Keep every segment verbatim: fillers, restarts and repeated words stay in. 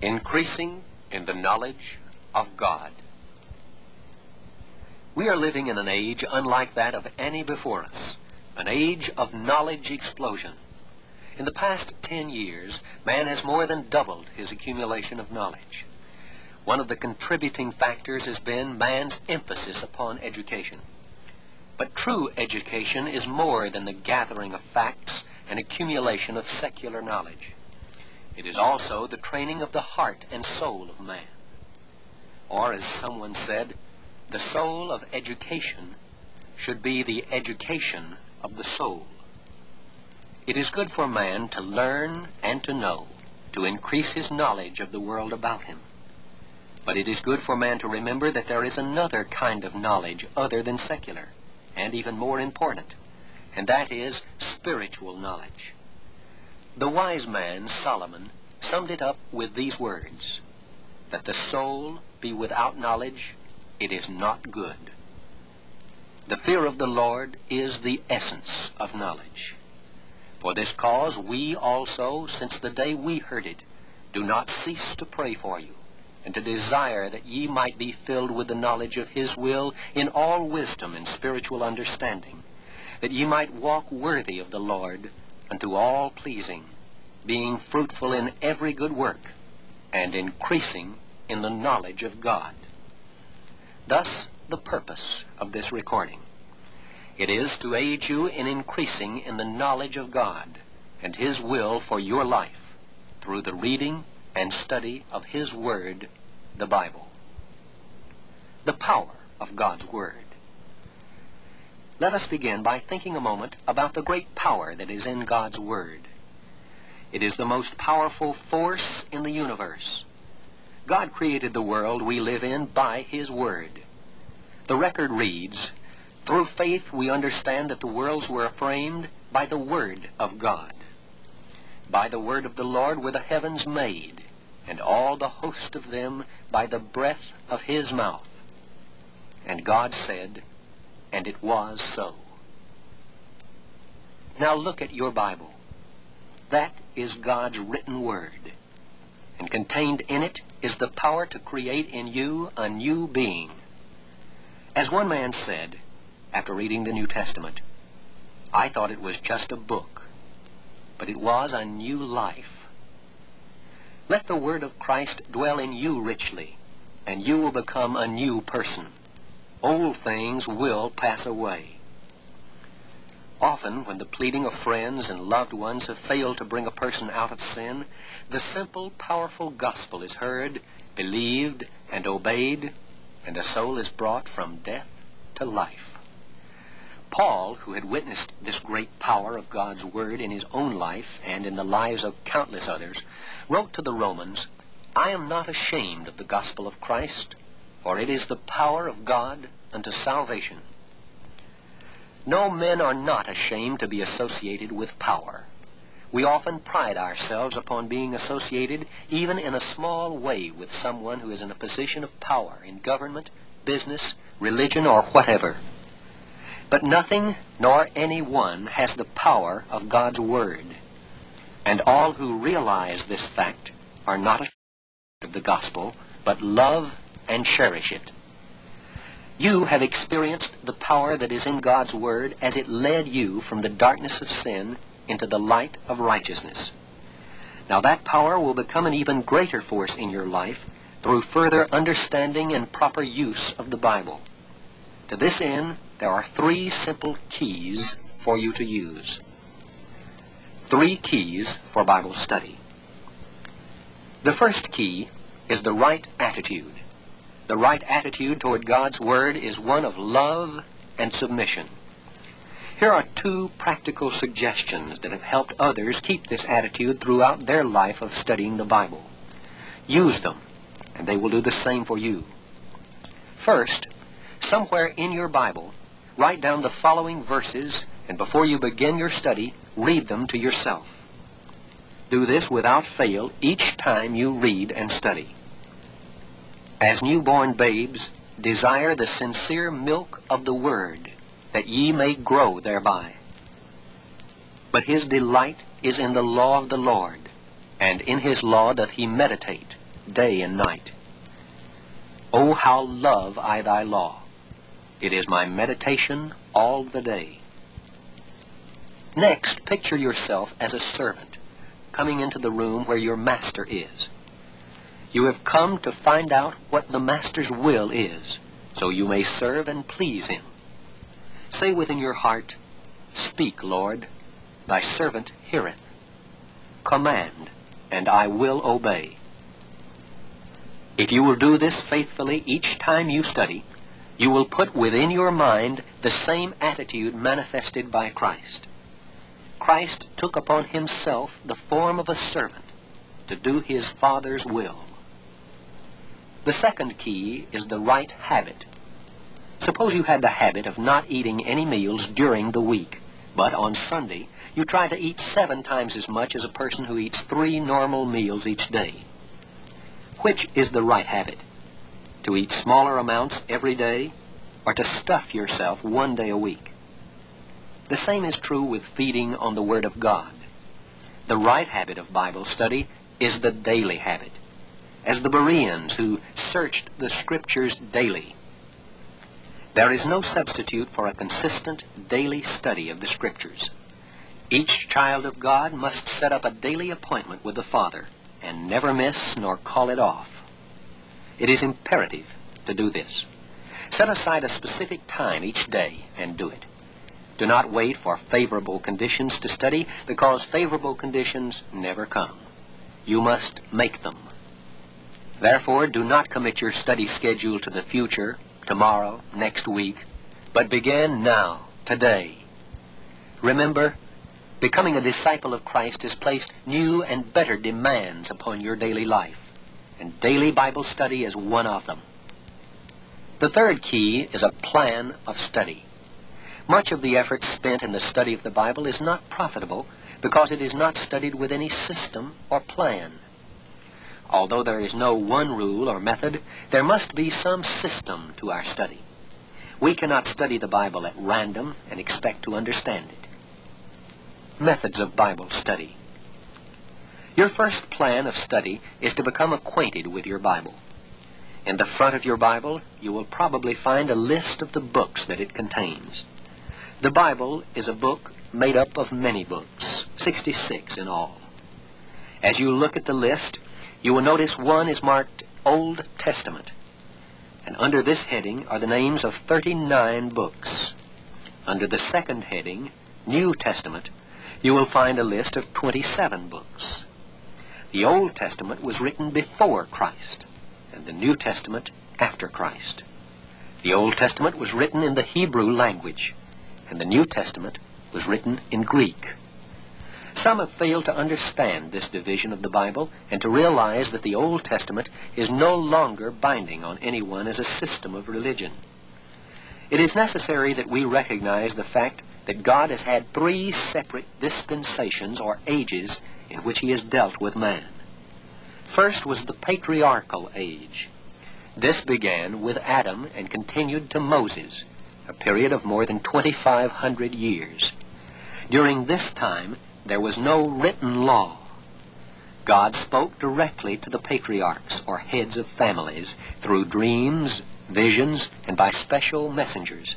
Increasing in the knowledge of God. We are living in an age unlike that of any before us, an age of knowledge explosion. In the past ten years, man has more than doubled his accumulation of knowledge. One of the contributing factors has been man's emphasis upon education. But true education is more than the gathering of facts and accumulation of secular knowledge. It is also the training of the heart and soul of man. Or, as someone said, the soul of education should be the education of the soul. It is good for man to learn and to know, to increase his knowledge of the world about him. But it is good for man to remember that there is another kind of knowledge other than secular, and even more important, and that is spiritual knowledge. The wise man, Solomon, summed it up with these words, that the soul be without knowledge, it is not good. The fear of the Lord is the essence of knowledge. For this cause we also, since the day we heard it, do not cease to pray for you, and to desire that ye might be filled with the knowledge of his will in all wisdom and spiritual understanding, that ye might walk worthy of the Lord, unto all pleasing, being fruitful in every good work, and increasing in the knowledge of God. Thus the purpose of this recording. It is to aid you in increasing in the knowledge of God and his will for your life through the reading and study of his Word, the Bible. The power of God's Word. Let us begin by thinking a moment about the great power that is in God's Word. It is the most powerful force in the universe. God created the world we live in by his Word. The record reads, "Through faith we understand that the worlds were framed by the Word of God. By the word of the Lord were the heavens made, and all the host of them by the breath of his mouth. And God said, and it was so." Now look at your Bible. That is God's written Word, and contained in it is the power to create in you a new being. As one man said, after reading the New Testament, "I thought it was just a book, but it was a new life." Let the Word of Christ dwell in you richly, and you will become a new person. Old things will pass away. Often, when the pleading of friends and loved ones have failed to bring a person out of sin, the simple, powerful gospel is heard, believed, and obeyed, and a soul is brought from death to life. Paul, who had witnessed this great power of God's Word in his own life and in the lives of countless others, wrote to the Romans, "I am not ashamed of the gospel of Christ, for it is the power of God unto salvation." No, men are not ashamed to be associated with power. We often pride ourselves upon being associated, even in a small way, with someone who is in a position of power in government, business, religion, or whatever. But nothing nor anyone has the power of God's Word, and all who realize this fact are not ashamed of the gospel, but love and cherish it. You have experienced the power that is in God's Word as it led you from the darkness of sin into the light of righteousness. Now that power will become an even greater force in your life through further understanding and proper use of the Bible. To this end, there are three simple keys for you to use. Three keys for Bible study. The first key is the right attitude. The right attitude toward God's Word is one of love and submission. Here are two practical suggestions that have helped others keep this attitude throughout their life of studying the Bible. Use them, and they will do the same for you. First, somewhere in your Bible, write down the following verses, and before you begin your study, read them to yourself. Do this without fail each time you read and study. As newborn babes, desire the sincere milk of the Word, that ye may grow thereby. But his delight is in the law of the Lord, and in his law doth he meditate day and night. O how love I thy law! It is my meditation all the day. Next, picture yourself as a servant coming into the room where your master is. You have come to find out what the master's will is, so you may serve and please him. Say within your heart, Speak, Lord, thy servant heareth. Command, and I will obey. If you will do this faithfully each time you study, you will put within your mind the same attitude manifested by Christ. Christ took upon himself the form of a servant to do his Father's will. The second key is the right habit. Suppose you had the habit of not eating any meals during the week, but on Sunday you try to eat seven times as much as a person who eats three normal meals each day. Which is the right habit? To eat smaller amounts every day, or to stuff yourself one day a week? The same is true with feeding on the Word of God. The right habit of Bible study is the daily habit, as the Bereans who searched the Scriptures daily. There is no substitute for a consistent daily study of the Scriptures. Each child of God must set up a daily appointment with the Father and never miss nor call it off. It is imperative to do this. Set aside a specific time each day and do it. Do not wait for favorable conditions to study, because favorable conditions never come. You must make them. Therefore, do not commit your study schedule to the future, tomorrow, next week, but begin now, today. Remember, becoming a disciple of Christ has placed new and better demands upon your daily life, and daily Bible study is one of them. The third key is a plan of study. Much of the effort spent in the study of the Bible is not profitable because it is not studied with any system or plan. Although there is no one rule or method, there must be some system to our study. We cannot study the Bible at random and expect to understand it. Methods of Bible study. Your first plan of study is to become acquainted with your Bible. In the front of your Bible, you will probably find a list of the books that it contains. The Bible is a book made up of many books, sixty-six in all. As you look at the list, you will notice one is marked Old Testament, and under this heading are the names of thirty-nine books. Under the second heading, New Testament, you will find a list of twenty-seven books. The Old Testament was written before Christ, and the New Testament after Christ. The Old Testament was written in the Hebrew language, and the New Testament was written in Greek. Some have failed to understand this division of the Bible and to realize that the Old Testament is no longer binding on anyone as a system of religion. It is necessary that we recognize the fact that God has had three separate dispensations or ages in which he has dealt with man. First was the patriarchal age. This began with Adam and continued to Moses, a period of more than twenty-five hundred years. During this time, there was no written law. God spoke directly to the patriarchs, or heads of families, through dreams, visions, and by special messengers.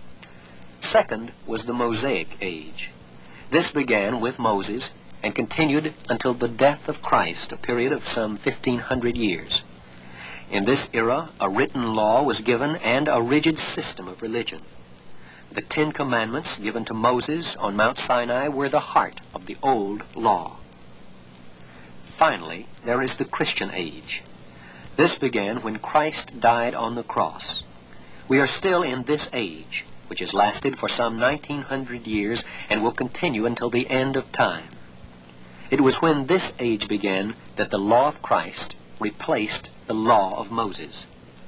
Second was the Mosaic age. This began with Moses and continued until the death of Christ, a period of some fifteen hundred years. In this era, a written law was given and a rigid system of religion. The Ten Commandments given to Moses on Mount Sinai were the heart of the old law. Finally, there is the Christian age. This began when Christ died on the cross. We are still in this age, which has lasted for some nineteen hundred years and will continue until the end of time. It was when this age began that the law of Christ replaced the law of Moses.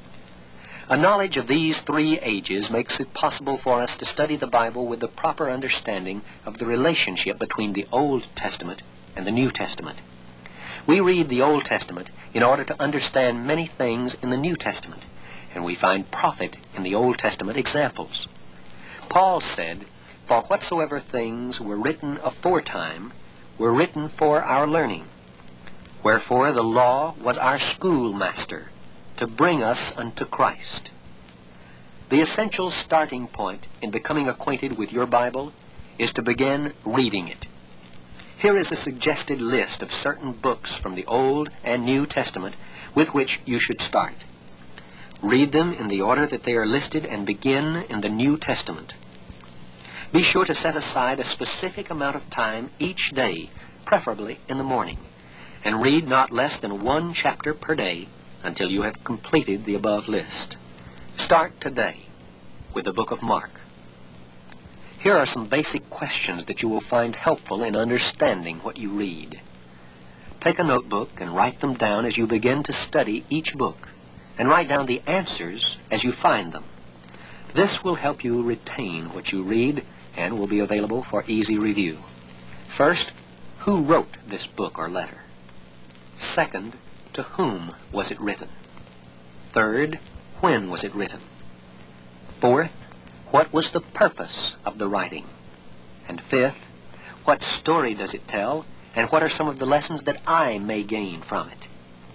A knowledge of these three ages makes it possible for us to study the Bible with the proper understanding of the relationship between the Old Testament and the New Testament. We read the Old Testament in order to understand many things in the New Testament, and we find profit in the Old Testament examples. Paul said, "For whatsoever things were written aforetime were written for our learning." Wherefore the law was our schoolmaster, to bring us unto Christ. The essential starting point in becoming acquainted with your Bible is to begin reading it. Here is a suggested list of certain books from the Old and New Testament with which you should start. Read them in the order that they are listed and begin in the New Testament. Be sure to set aside a specific amount of time each day, preferably in the morning, and read not less than one chapter per day until you have completed the above list. Start today with the book of Mark. Here are some basic questions that you will find helpful in understanding what you read. Take a notebook and write them down as you begin to study each book, and write down the answers as you find them. This will help you retain what you read and will be available for easy review. First, who wrote this book or letter? Second, to whom was it written? Third, when was it written? Fourth, what was the purpose of the writing? And fifth, what story does it tell, and what are some of the lessons that I may gain from it?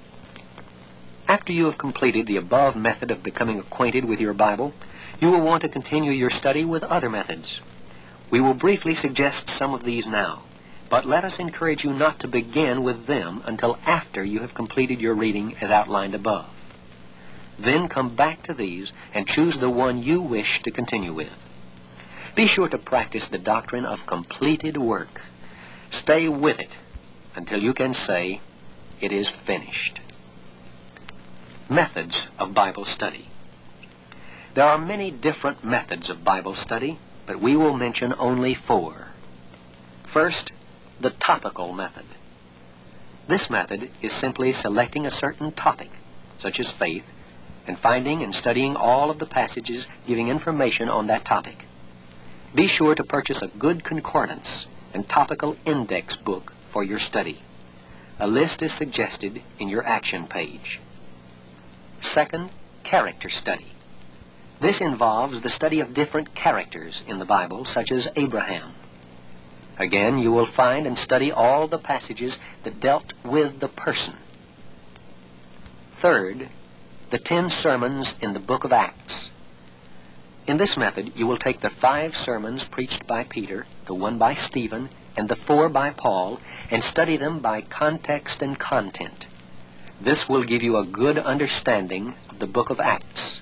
After you have completed the above method of becoming acquainted with your Bible, you will want to continue your study with other methods. We will briefly suggest some of these now, but let us encourage you not to begin with them until after you have completed your reading as outlined above. Then come back to these and choose the one you wish to continue with. Be sure to practice the doctrine of completed work. Stay with it until you can say, "It is finished." Methods of Bible study. There are many different methods of Bible study, but we will mention only four. First, the topical method. This method is simply selecting a certain topic, such as faith, and finding and studying all of the passages giving information on that topic. Be sure to purchase a good concordance and topical index book for your study. A list is suggested in your action page. Second, character study. This involves the study of different characters in the Bible, such as Abraham. Again, you will find and study all the passages that dealt with the person. Third, the ten sermons in the book of Acts. In this method, you will take the five sermons preached by Peter, the one by Stephen, and the four by Paul, and study them by context and content. This will give you a good understanding of the book of Acts.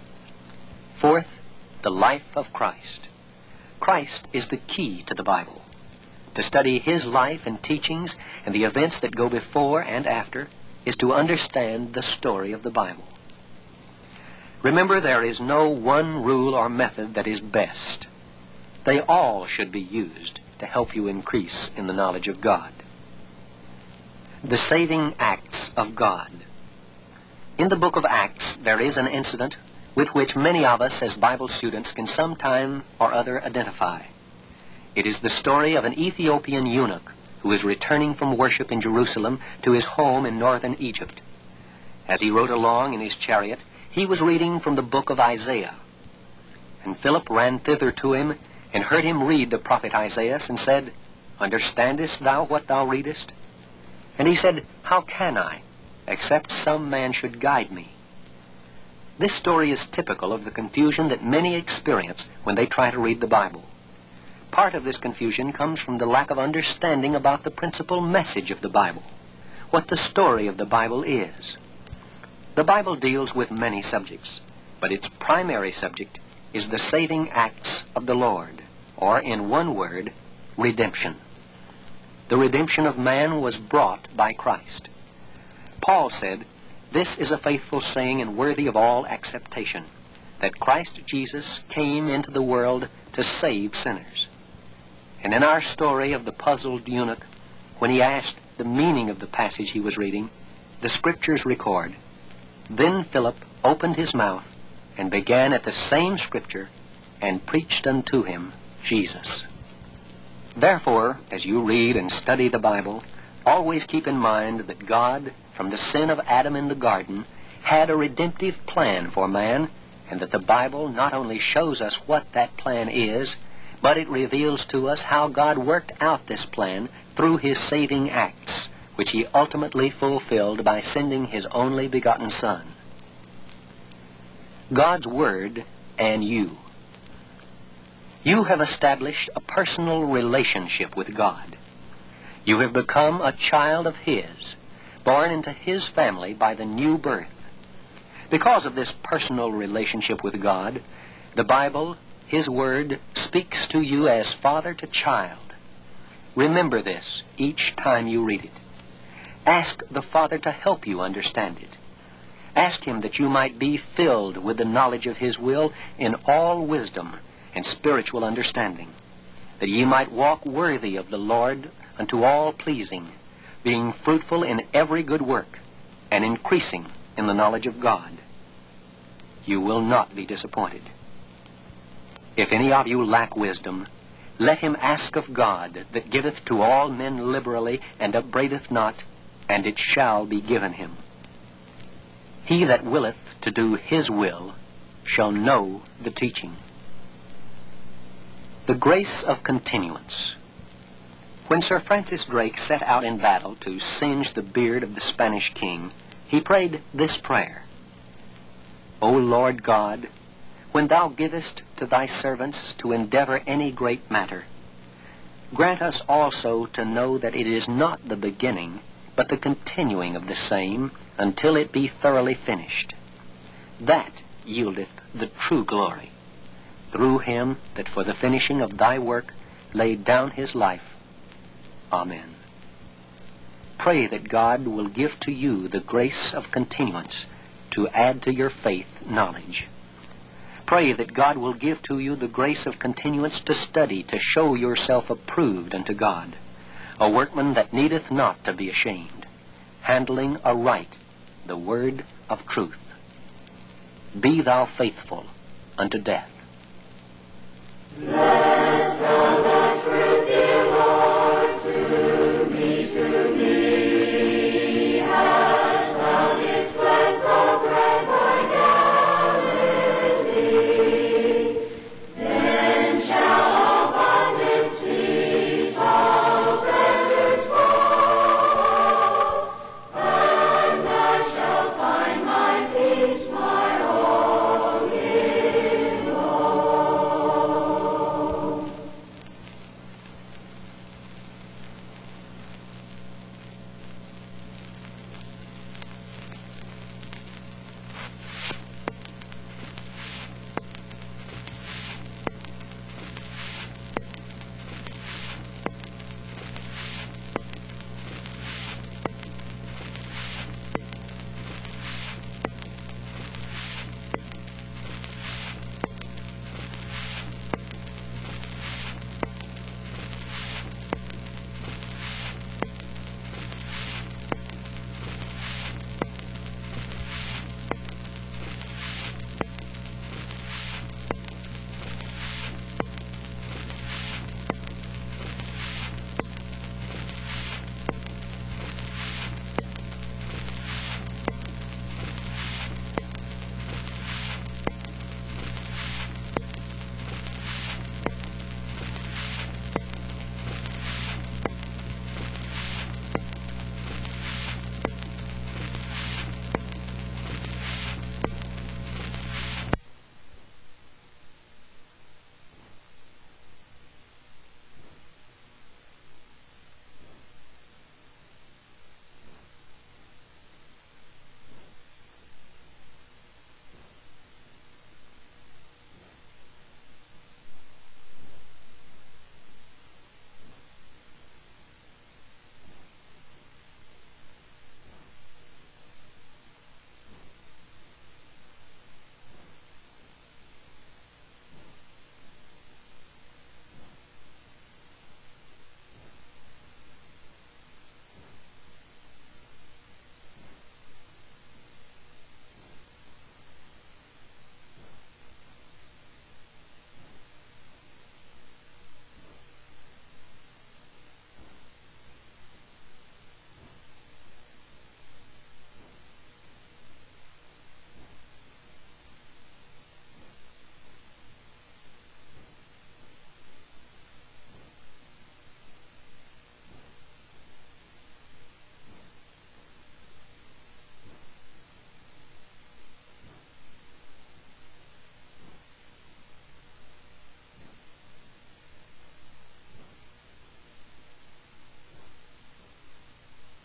Fourth, the life of Christ. Christ is the key to the Bible. To study his life and teachings and the events that go before and after is to understand the story of the Bible. Remember, there is no one rule or method that is best. They all should be used to help you increase in the knowledge of God. The saving acts of God. In the book of Acts, there is an incident with which many of us as Bible students can sometime or other identify. It is the story of an Ethiopian eunuch who is returning from worship in Jerusalem to his home in northern Egypt. As he rode along in his chariot, he was reading from the book of Isaiah. And Philip ran thither to him and heard him read the prophet Isaiah and said, "Understandest thou what thou readest?" And he said, "How can I, except some man should guide me?" This story is typical of the confusion that many experience when they try to read the Bible. Part of this confusion comes from the lack of understanding about the principal message of the Bible, what the story of the Bible is. The Bible deals with many subjects, but its primary subject is the saving acts of the Lord, or in one word, redemption. The redemption of man was brought by Christ. Paul said, "This is a faithful saying and worthy of all acceptation, that Christ Jesus came into the world to save sinners." And in our story of the puzzled eunuch, when he asked the meaning of the passage he was reading, the Scriptures record, "Then Philip opened his mouth and began at the same Scripture and preached unto him Jesus." Therefore, as you read and study the Bible, always keep in mind that God, from the sin of Adam in the garden, had a redemptive plan for man, and that the Bible not only shows us what that plan is, but it reveals to us how God worked out this plan through his saving acts, which he ultimately fulfilled by sending his only begotten Son. God's Word and you. You have established a personal relationship with God. You have become a child of His, born into His family by the new birth. Because of this personal relationship with God, the Bible, His Word, speaks to you as father to child. Remember this each time you read it. Ask the Father to help you understand it. Ask Him that you might be filled with the knowledge of His will in all wisdom and spiritual understanding, that ye might walk worthy of the Lord unto all pleasing, being fruitful in every good work, and increasing in the knowledge of God. You will not be disappointed. If any of you lack wisdom, let him ask of God, that giveth to all men liberally, and upbraideth not, and it shall be given him. He that willeth to do His will shall know the teaching. The grace of continuance. When Sir Francis Drake set out in battle to singe the beard of the Spanish king, he prayed this prayer: O Lord God, when thou givest to thy servants to endeavor any great matter, grant us also to know that it is not the beginning, but the continuing of the same, until it be thoroughly finished. That yieldeth the true glory, through him that for the finishing of thy work laid down his life. Amen. Pray that God will give to you the grace of continuance to add to your faith knowledge. Pray that God will give to you the grace of continuance to study, to show yourself approved unto God, a workman that needeth not to be ashamed, handling aright the word of truth. Be thou faithful unto death. Bless God.